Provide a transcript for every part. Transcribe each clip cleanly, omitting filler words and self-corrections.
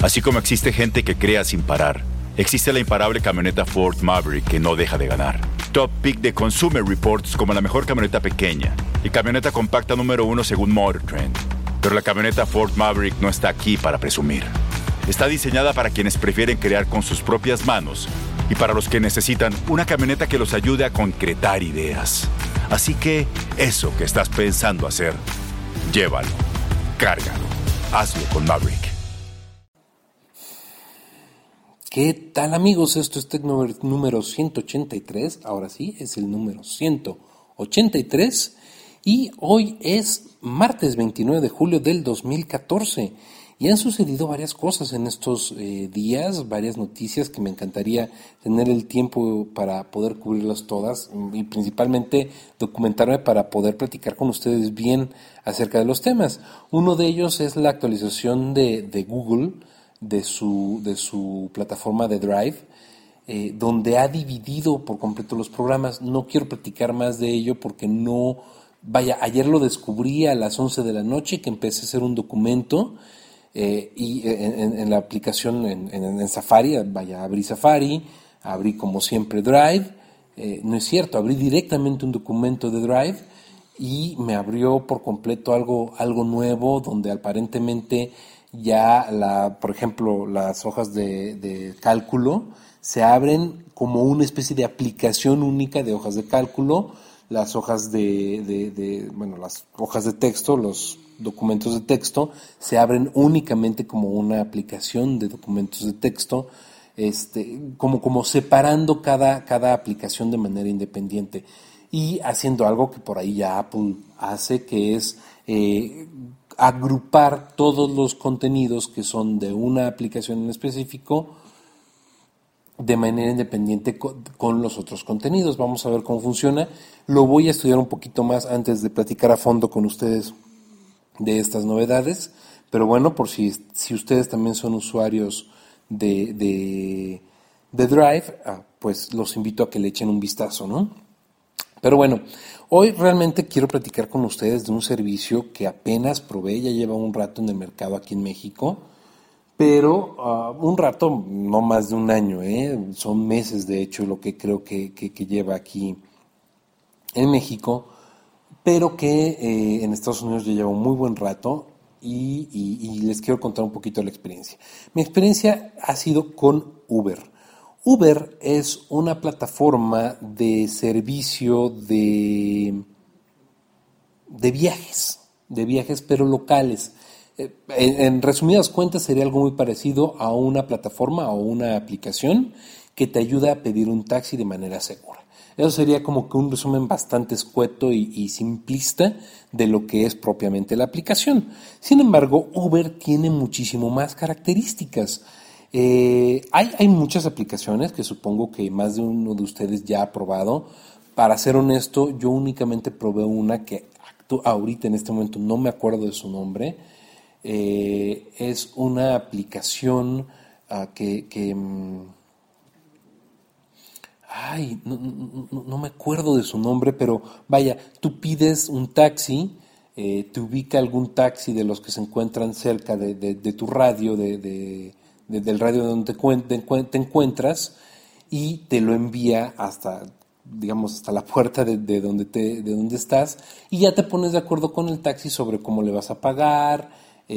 Así como existe gente que crea sin parar, existe la imparable camioneta Ford Maverick que no deja de ganar. Top pick de Consumer Reports como la mejor camioneta pequeña y camioneta compacta número 1 según Motor Trend. Pero la camioneta Ford Maverick no está aquí para presumir. Está diseñada para quienes prefieren crear con sus propias manos y para los que necesitan una camioneta que los ayude a concretar ideas. Así que eso que estás pensando hacer, llévalo, cárgalo, hazlo con Maverick. ¿Qué tal, amigos? Esto es Tecnover número 183, ahora sí, es el número 183 y hoy es martes 29 de julio del 2014 y han sucedido varias cosas en estos días, varias noticias que me encantaría tener el tiempo para poder cubrirlas todas y principalmente documentarme para poder platicar con ustedes bien acerca de los temas. Uno de ellos es la actualización de Google de su plataforma de Drive, donde ha dividido por completo los programas. No quiero platicar más de ello porque ayer lo descubrí a las 11 de la noche que empecé a hacer un documento y en la aplicación en Safari, abrí Safari, abrí como siempre Drive, no es cierto, abrí directamente un documento de Drive y me abrió por completo algo nuevo donde aparentemente ya por ejemplo, las hojas de cálculo se abren como una especie de aplicación única de hojas de cálculo, las hojas las hojas de texto, los documentos de texto se abren únicamente como una aplicación de documentos de texto, como separando cada aplicación de manera independiente y haciendo algo que por ahí ya Apple hace, que es agrupar todos los contenidos que son de una aplicación en específico de manera independiente con los otros contenidos. Vamos a ver cómo funciona. Lo voy a estudiar un poquito más antes de platicar a fondo con ustedes de estas novedades, pero bueno, por si ustedes también son usuarios de Drive, pues los invito a que le echen un vistazo, ¿no? Pero bueno, hoy realmente quiero platicar con ustedes de un servicio que apenas probé, ya lleva un rato en el mercado aquí en México, pero un rato, no más de un año, son meses de hecho lo que creo que lleva aquí en México, pero que en Estados Unidos ya lleva un muy buen rato y les quiero contar un poquito la experiencia. Mi experiencia ha sido con Uber. Uber es una plataforma de servicio de viajes pero locales. En resumidas cuentas sería algo muy parecido a una plataforma o una aplicación que te ayuda a pedir un taxi de manera segura. Eso sería como que un resumen bastante escueto y simplista de lo que es propiamente la aplicación. Sin embargo, Uber tiene muchísimo más características. Hay muchas aplicaciones que supongo que más de uno de ustedes ya ha probado. Para ser honesto, yo únicamente probé una que ahorita en este momento no me acuerdo de su nombre. Es una aplicación no me acuerdo de su nombre, pero vaya, tú pides un taxi, te ubica algún taxi de los que se encuentran cerca de tu radio, del radio donde te encuentras y te lo envía hasta la puerta de donde estás y ya te pones de acuerdo con el taxi sobre cómo le vas a pagar.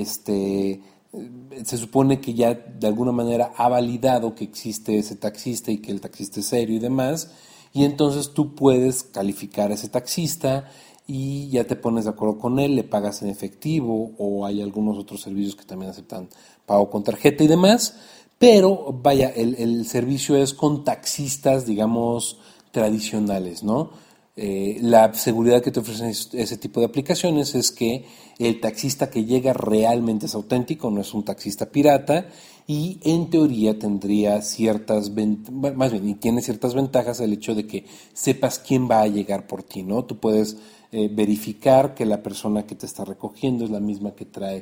Se supone que ya de alguna manera ha validado que existe ese taxista y que el taxista es serio y demás, y entonces tú puedes calificar a ese taxista y ya te pones de acuerdo con él, le pagas en efectivo o hay algunos otros servicios que también aceptan pago con tarjeta y demás, pero vaya, el servicio es con taxistas, digamos, tradicionales, ¿no? La seguridad que te ofrecen ese tipo de aplicaciones es que el taxista que llega realmente es auténtico, no es un taxista pirata y en teoría tendría tiene ciertas ventajas el hecho de que sepas quién va a llegar por ti, ¿no? Tú puedes verificar que la persona que te está recogiendo es la misma que trae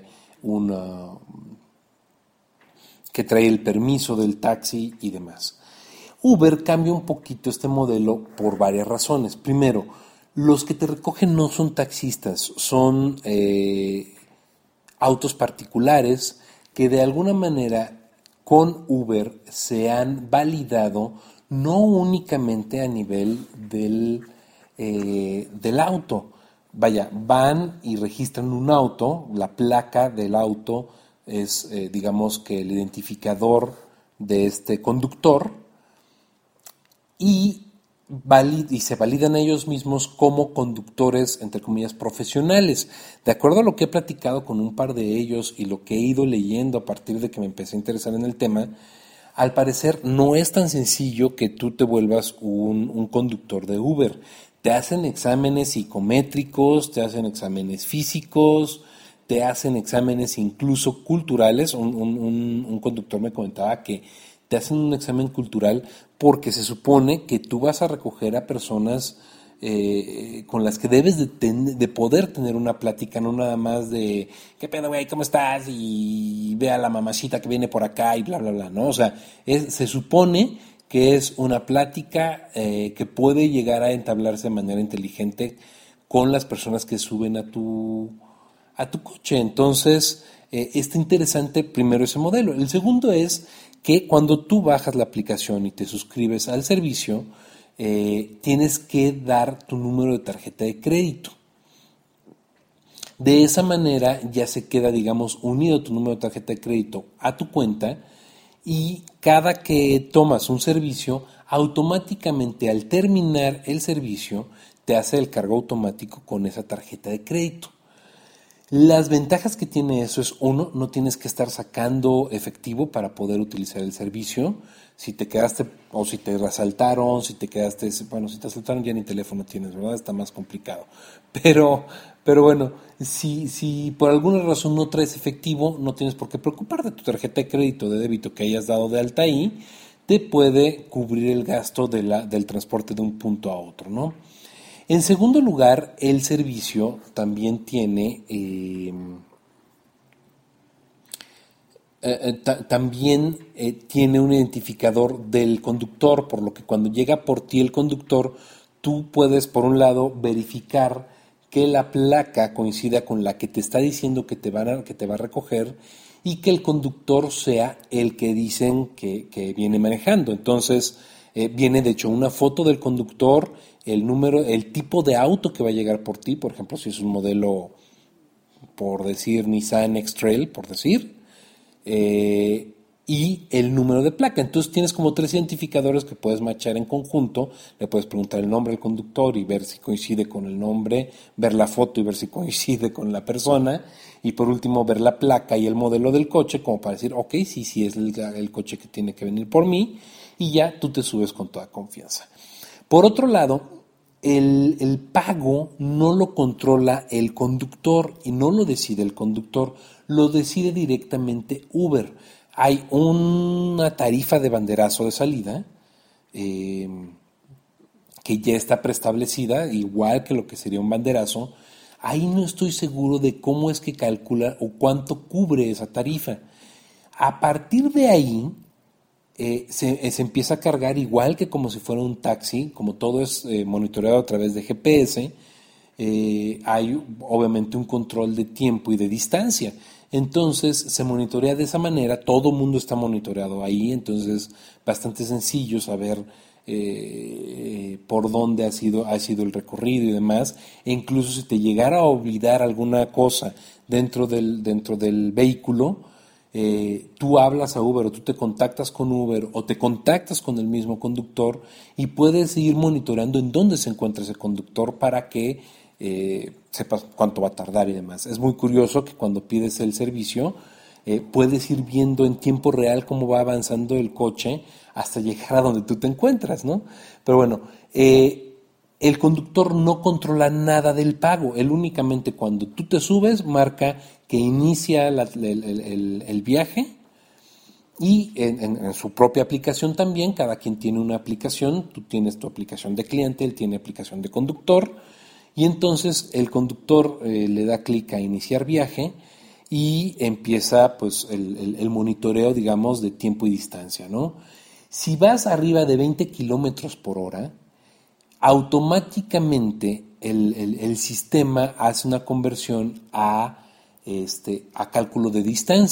el permiso del taxi y demás. Uber cambia un poquito este modelo por varias razones. Primero, los que te recogen no son taxistas, son autos particulares que de alguna manera con Uber se han validado no únicamente a nivel del auto. Vaya, van y registran un auto, la placa del auto es, digamos que el identificador de este conductor y se validan ellos mismos como conductores, entre comillas, profesionales. De acuerdo a lo que he platicado con un par de ellos y lo que he ido leyendo a partir de que me empecé a interesar en el tema, al parecer no es tan sencillo que tú te vuelvas un conductor de Uber. Te hacen exámenes psicométricos, te hacen exámenes físicos, te hacen exámenes incluso culturales. Un conductor me comentaba que te hacen un examen cultural porque se supone que tú vas a recoger a personas con las que debes de poder tener una plática, no nada más de ¿qué pedo, güey? ¿Cómo estás? Y ve a la mamacita que viene por acá y bla, bla, bla, ¿no? O sea, se supone que es una plática que puede llegar a entablarse de manera inteligente con las personas que suben a tu coche. Entonces, está interesante primero ese modelo. El segundo es que cuando tú bajas la aplicación y te suscribes al servicio, tienes que dar tu número de tarjeta de crédito. De esa manera ya se queda, digamos, unido tu número de tarjeta de crédito a tu cuenta y cada que tomas un servicio, automáticamente al terminar el servicio, te hace el cargo automático con esa tarjeta de crédito. Las ventajas que tiene eso es, uno, no tienes que estar sacando efectivo para poder utilizar el servicio. Si te quedaste, o si te asaltaron, si te asaltaron ya ni teléfono tienes, ¿verdad? Está más complicado. Pero bueno, si por alguna razón no traes efectivo, no tienes por qué preocuparte. Tu tarjeta de crédito, de débito que hayas dado de alta ahí, te puede cubrir el gasto del transporte de un punto a otro, ¿no? En segundo lugar, el servicio también tiene tiene un identificador del conductor, por lo que cuando llega por ti el conductor, tú puedes, por un lado, verificar que la placa coincida con la que te está diciendo que te va a recoger y que el conductor sea el que dicen que viene manejando. Entonces, viene de hecho una foto del conductor, el número, el tipo de auto que va a llegar por ti, por ejemplo, si es un modelo, por decir, Nissan X-Trail, por decir, y el número de placa. Entonces tienes como 3 identificadores que puedes machar en conjunto. Le puedes preguntar el nombre al conductor y ver si coincide con el nombre, ver la foto y ver si coincide con la persona, y por último ver la placa y el modelo del coche como para decir, ok, sí es el coche que tiene que venir por mí, y ya tú te subes con toda confianza. Por otro lado, el pago no lo controla el conductor y no lo decide el conductor, lo decide directamente Uber. Hay una tarifa de banderazo de salida que ya está preestablecida, igual que lo que sería un banderazo. Ahí no estoy seguro de cómo es que calcula o cuánto cubre esa tarifa. A partir de ahí, se empieza a cargar igual que como si fuera un taxi, como todo es monitoreado a través de GPS, hay obviamente un control de tiempo y de distancia. Entonces se monitorea de esa manera, todo el mundo está monitoreado ahí, entonces es bastante sencillo saber por dónde ha sido el recorrido y demás, e incluso si te llegara a olvidar alguna cosa dentro del vehículo, tú hablas a Uber o tú te contactas con Uber o te contactas con el mismo conductor y puedes ir monitoreando en dónde se encuentra ese conductor para que sepas cuánto va a tardar y demás. Es muy curioso que cuando pides el servicio puedes ir viendo en tiempo real cómo va avanzando el coche hasta llegar a donde tú te encuentras, ¿no? Pero bueno, el conductor no controla nada del pago. Él únicamente cuando tú te subes marca que inicia el viaje, y en su propia aplicación también, cada quien tiene una aplicación. Tú tienes tu aplicación de cliente, él tiene aplicación de conductor, y entonces el conductor le da clic a iniciar viaje y empieza pues el monitoreo, digamos, de tiempo y distancia, ¿no? Si vas arriba de 20 kilómetros por hora, automáticamente el sistema hace una conversión a cálculo de distancia.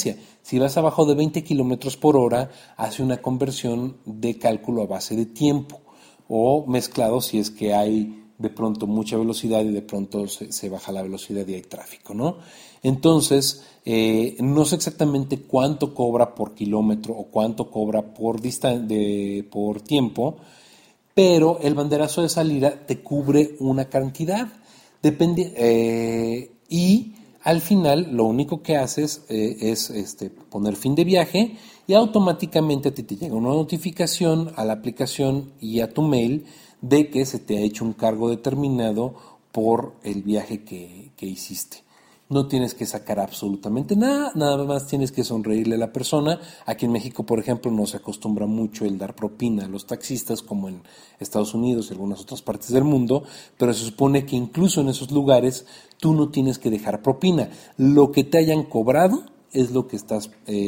Si vas abajo de 20 kilómetros por hora, hace una conversión de cálculo a base de tiempo, o mezclado si es que hay de pronto mucha velocidad y de pronto se baja la velocidad y hay tráfico, ¿no? Entonces, no sé exactamente cuánto cobra por kilómetro o cuánto cobra por tiempo, pero el banderazo de salida te cubre una cantidad. Depende, y al final lo único que haces es poner fin de viaje y automáticamente a ti te llega una notificación a la aplicación y a tu mail de que se te ha hecho un cargo determinado por el viaje que hiciste. No tienes que sacar absolutamente nada, nada más tienes que sonreírle a la persona. Aquí en México, por ejemplo, no se acostumbra mucho el dar propina a los taxistas como en Estados Unidos y algunas otras partes del mundo, pero se supone que incluso en esos lugares tú no tienes que dejar propina. Lo que te hayan cobrado es lo que estás,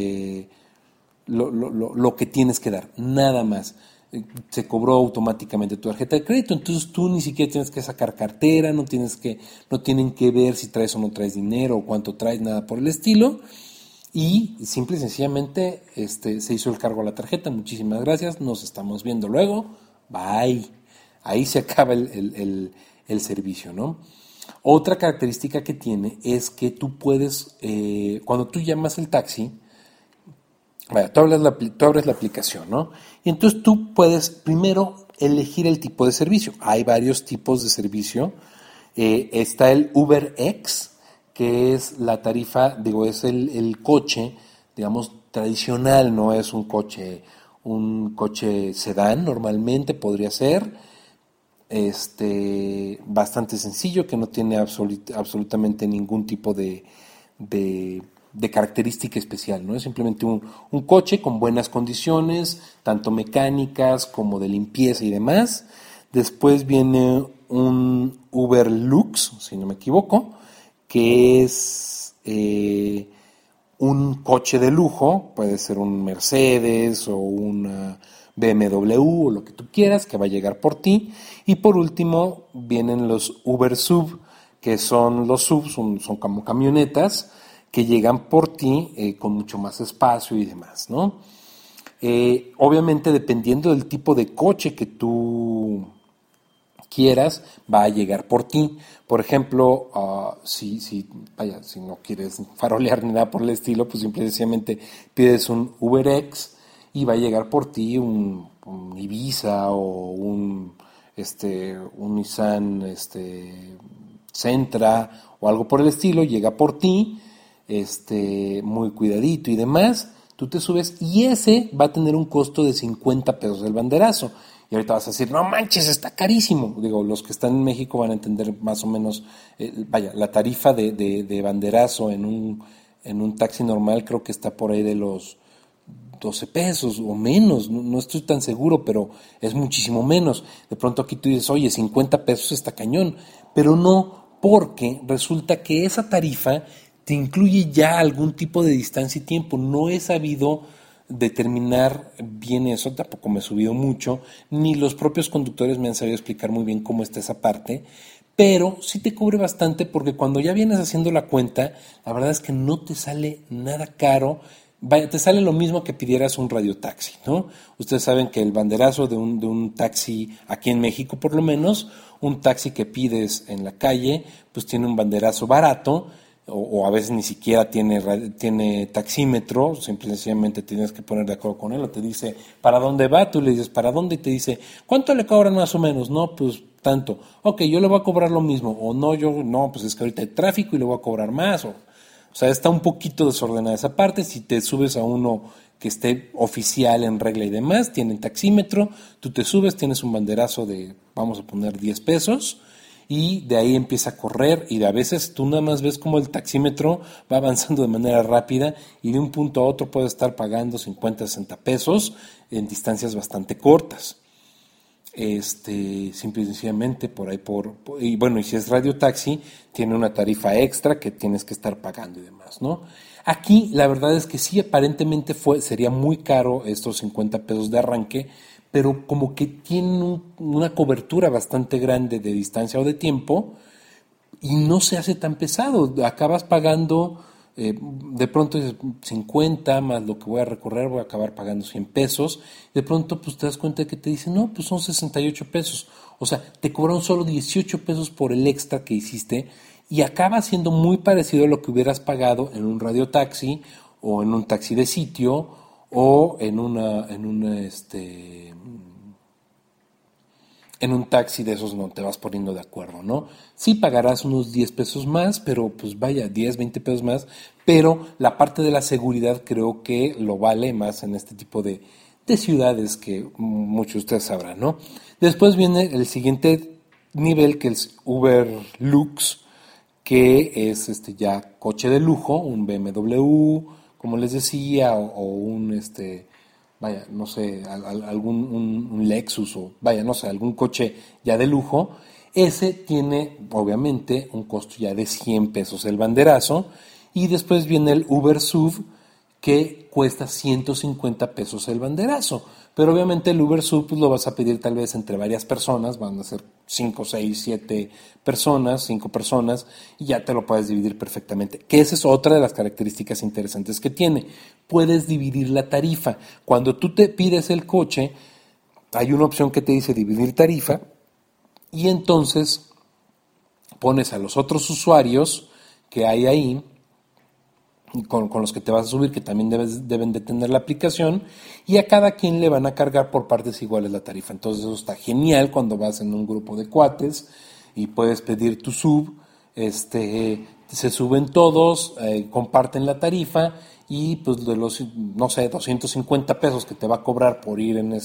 lo que tienes que dar, nada más. Se cobró automáticamente tu tarjeta de crédito, entonces tú ni siquiera tienes que sacar cartera, no tienen que ver si traes o no traes dinero o cuánto traes, nada por el estilo, y simple y sencillamente se hizo el cargo a la tarjeta. Muchísimas gracias, nos estamos viendo luego, bye. Ahí se acaba el servicio, ¿no? Otra característica que tiene es que tú puedes, cuando tú llamas el taxi, vaya, tú abres la aplicación, ¿no? Y entonces tú puedes primero elegir el tipo de servicio. Hay varios tipos de servicio. Está el UberX, que es la tarifa, es el coche, digamos, tradicional, no es un coche sedán, normalmente podría ser, bastante sencillo, que no tiene absolutamente ningún tipo de característica especial, ¿no? Es simplemente un coche con buenas condiciones, tanto mecánicas como de limpieza y demás. Después viene un Uber Lux, si no me equivoco, que es un coche de lujo, puede ser un Mercedes o una BMW o lo que tú quieras, que va a llegar por ti. Y por último vienen los Uber Sub, que son los subs, son como camionetas, que llegan por ti con mucho más espacio y demás, ¿no? Obviamente, dependiendo del tipo de coche que tú quieras, va a llegar por ti. Por ejemplo, si no quieres farolear ni nada por el estilo, pues simplemente pides un UberX y va a llegar por ti un Ibiza o un Nissan Sentra o algo por el estilo, llega por ti, muy cuidadito y demás, tú te subes y ese va a tener un costo de 50 pesos el banderazo. Y ahorita vas a decir, no manches, está carísimo. Digo, los que están en México van a entender más o menos, la tarifa de banderazo en un taxi normal creo que está por ahí de los 12 pesos o menos, no estoy tan seguro, pero es muchísimo menos. De pronto aquí tú dices, oye, 50 pesos está cañón, pero no, porque resulta que esa tarifa te incluye ya algún tipo de distancia y tiempo. No he sabido determinar bien eso, tampoco me he subido mucho, ni los propios conductores me han sabido explicar muy bien cómo está esa parte, pero sí te cubre bastante porque cuando ya vienes haciendo la cuenta, la verdad es que no te sale nada caro. Vaya, te sale lo mismo que pidieras un radiotaxi, ¿no? Ustedes saben que el banderazo de un taxi, aquí en México por lo menos, un taxi que pides en la calle, pues tiene un banderazo barato, o a veces ni siquiera tiene taxímetro, simplemente tienes que poner de acuerdo con él, o te dice, ¿para dónde va? Tú le dices, ¿para dónde? Y te dice, ¿cuánto le cobran más o menos? No, pues tanto. Ok, yo le voy a cobrar lo mismo, o no, pues es que ahorita hay tráfico y le voy a cobrar más, o sea, está un poquito desordenada esa parte. Si te subes a uno que esté oficial, en regla y demás, tienen taxímetro, tú te subes, tienes un banderazo de, vamos a poner 10 pesos, y de ahí empieza a correr, y a veces tú nada más ves como el taxímetro va avanzando de manera rápida, y de un punto a otro puedes estar pagando 50, 60 pesos en distancias bastante cortas. Simple y sencillamente por ahí y bueno, y si es radio taxi tiene una tarifa extra que tienes que estar pagando y demás, ¿no? Aquí la verdad es que sí, aparentemente sería muy caro estos 50 pesos de arranque, pero como que tienen una cobertura bastante grande de distancia o de tiempo y no se hace tan pesado. Acabas pagando De pronto es 50 más lo que voy a recorrer, voy a acabar pagando 100 pesos. De pronto pues te das cuenta de que te dicen, no, pues son 68 pesos. O sea, te cobraron solo 18 pesos por el extra que hiciste y acaba siendo muy parecido a lo que hubieras pagado en un radiotaxi o en un taxi de sitio o en un taxi de esos no te vas poniendo de acuerdo, ¿no? Sí pagarás unos 10 pesos más, pero pues vaya, 10, 20 pesos más, pero la parte de la seguridad creo que lo vale más en este tipo de ciudades que muchos de ustedes sabrán, ¿no? Después viene el siguiente nivel que es Uber Lux, que es ya coche de lujo, un BMW, como les decía, o un vaya, no sé, algún un Lexus o vaya, no sé, algún coche ya de lujo. Ese tiene obviamente un costo ya de 100 pesos el banderazo y después viene el Uber SUV que cuesta 150 pesos el banderazo. Pero obviamente el Uber SUV pues, lo vas a pedir tal vez entre varias personas, van a ser 5, 6, 7 personas, 5 personas, y ya te lo puedes dividir perfectamente. Que esa es otra de las características interesantes que tiene. Puedes dividir la tarifa. Cuando tú te pides el coche, hay una opción que te dice dividir tarifa, y entonces pones a los otros usuarios que hay ahí, con los que te vas a subir, que también deben de tener la aplicación, y a cada quien le van a cargar por partes iguales la tarifa. Entonces eso está genial cuando vas en un grupo de cuates y puedes pedir tu sub, se suben todos, comparten la tarifa y pues de los, no sé, 250 pesos que te va a cobrar por ir en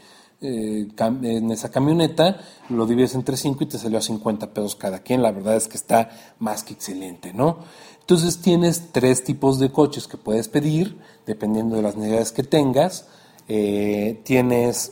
esa camioneta, lo divides entre 5 y te salió a 50 pesos cada quien. La verdad es que está más que excelente, ¿no? Entonces tienes 3 tipos de coches que puedes pedir, dependiendo de las necesidades que tengas. Tienes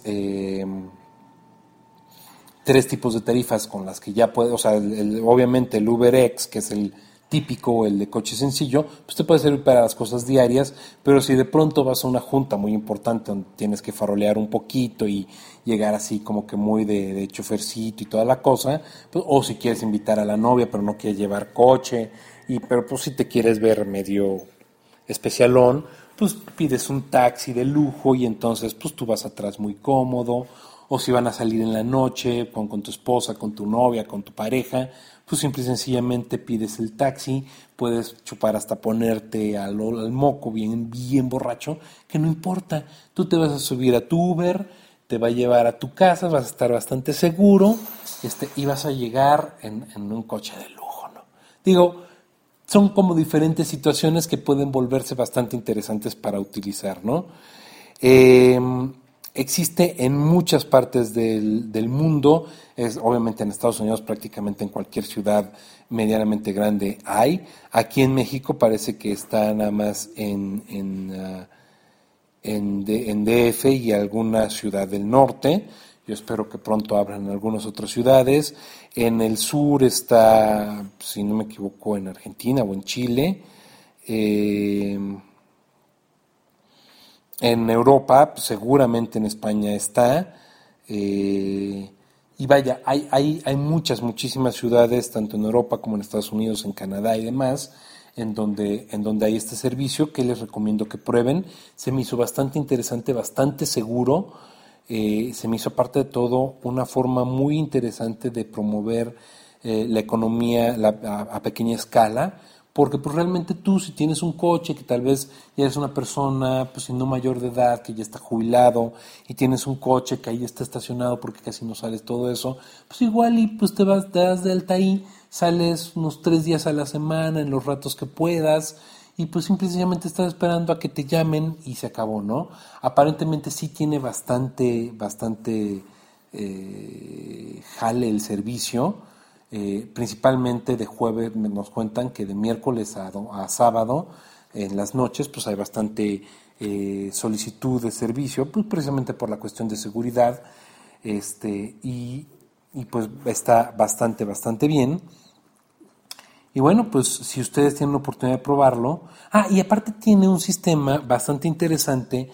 3 tipos de tarifas con las que ya puedes, o sea, obviamente el UberX, que es el típico, el de coche sencillo, pues te puede servir para las cosas diarias, pero si de pronto vas a una junta muy importante donde tienes que farolear un poquito y llegar así como que muy de chofercito y toda la cosa, pues, o si quieres invitar a la novia pero no quieres llevar coche, pero pues si te quieres ver medio especialón, pues pides un taxi de lujo y entonces pues tú vas atrás muy cómodo, o si van a salir en la noche con tu esposa, con tu novia, con tu pareja, pues simple y sencillamente pides el taxi, puedes chupar hasta ponerte al moco bien, bien borracho, que no importa, tú te vas a subir a tu Uber, te va a llevar a tu casa, vas a estar bastante seguro, y vas a llegar en un coche de lujo, ¿no? Digo, son como diferentes situaciones que pueden volverse bastante interesantes para utilizar, ¿no? Existe en muchas partes del mundo, obviamente en Estados Unidos prácticamente en cualquier ciudad medianamente grande hay. Aquí en México parece que está nada más en DF y alguna ciudad del norte. Yo espero que pronto abran algunas otras ciudades. En el sur está, si no me equivoco, en Argentina o en Chile. En Europa, pues, seguramente en España está. Y vaya, hay muchísimas ciudades, tanto en Europa como en Estados Unidos, en Canadá y demás, en donde hay este servicio que les recomiendo que prueben. Se me hizo bastante interesante, bastante seguro. Se me hizo, aparte de todo, una forma muy interesante de promover la economía a pequeña escala, porque pues realmente tú, si tienes un coche que tal vez ya eres una persona pues no mayor de edad, que ya está jubilado, y tienes un coche que ahí está estacionado porque casi no sales, todo eso, pues igual y pues te das de alta ahí, sales unos 3 días a la semana en los ratos que puedas, y pues simplemente estás esperando a que te llamen y se acabó, ¿no? Aparentemente sí tiene bastante jale el servicio, principalmente de jueves. Nos cuentan que de miércoles a sábado en las noches pues hay bastante solicitud de servicio, pues precisamente por la cuestión de seguridad, y pues está bastante bien. Y bueno, pues si ustedes tienen la oportunidad de probarlo. Y aparte tiene un sistema bastante interesante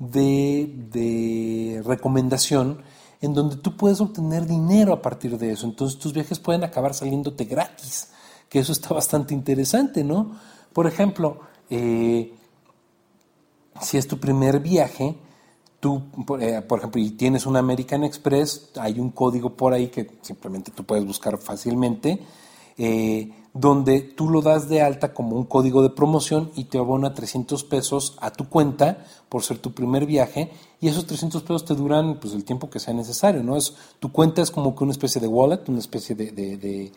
de recomendación en donde tú puedes obtener dinero a partir de eso. Entonces tus viajes pueden acabar saliéndote gratis, que eso está bastante interesante, ¿no? Por ejemplo, si es tu primer viaje, tú, por ejemplo, y tienes un American Express, hay un código por ahí que simplemente tú puedes buscar fácilmente, donde tú lo das de alta como un código de promoción y te abona 300 pesos a tu cuenta por ser tu primer viaje, y esos 300 pesos te duran pues el tiempo que sea necesario, ¿no? Tu cuenta es como que una especie de wallet, una especie de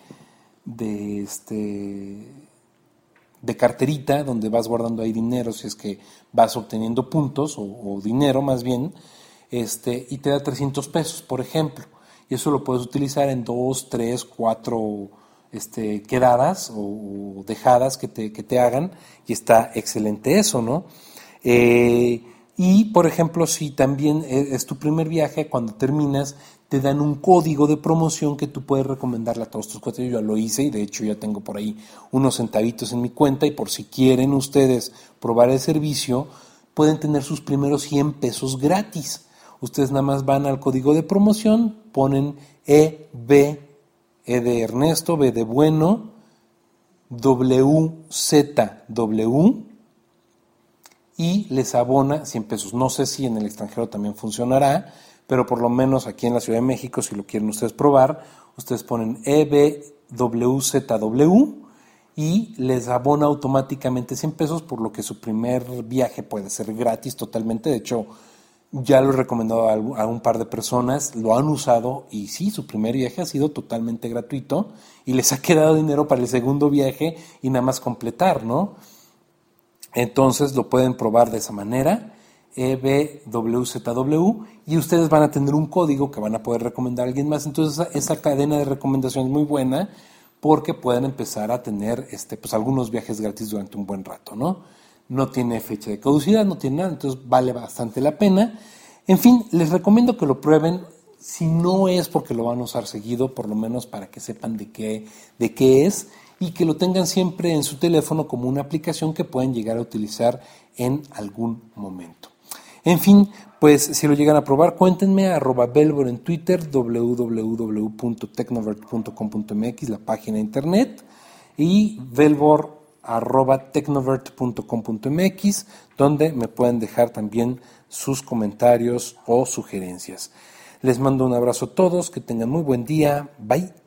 carterita donde vas guardando ahí dinero si es que vas obteniendo puntos o dinero más bien, y te da 300 pesos, por ejemplo, y eso lo puedes utilizar en 2, 3, 4 quedadas o dejadas que te hagan, y está excelente eso, ¿no? Y por ejemplo, si también es tu primer viaje, cuando terminas te dan un código de promoción que tú puedes recomendarle a todos tus cuates. Yo ya lo hice y de hecho ya tengo por ahí unos centavitos en mi cuenta, y por si quieren ustedes probar el servicio, pueden tener sus primeros 100 pesos gratis. Ustedes nada más van al código de promoción, ponen EB, E de Ernesto, B de bueno, WZW, y les abona 100 pesos. No sé si en el extranjero también funcionará, pero por lo menos aquí en la Ciudad de México, si lo quieren ustedes probar, ustedes ponen EBWZW y les abona automáticamente 100 pesos, por lo que su primer viaje puede ser gratis totalmente. De hecho, ya lo he recomendado a un par de personas, lo han usado y sí, su primer viaje ha sido totalmente gratuito y les ha quedado dinero para el segundo viaje y nada más completar, ¿no? Entonces lo pueden probar de esa manera, EBWZW, y ustedes van a tener un código que van a poder recomendar a alguien más. Entonces esa cadena de recomendación es muy buena, porque pueden empezar a tener pues algunos viajes gratis durante un buen rato, ¿no? No tiene fecha de caducidad, no tiene nada, entonces vale bastante la pena. En fin, les recomiendo que lo prueben. Si no es porque lo van a usar seguido, por lo menos para que sepan de qué es, y que lo tengan siempre en su teléfono como una aplicación que pueden llegar a utilizar en algún momento. En fin, pues si lo llegan a probar, cuéntenme, @Velvor en Twitter, www.tecnovert.com.mx, la página de internet, y velvor@tecnovert.com.mx, donde me pueden dejar también sus comentarios o sugerencias. Les mando un abrazo a todos, que tengan muy buen día, bye.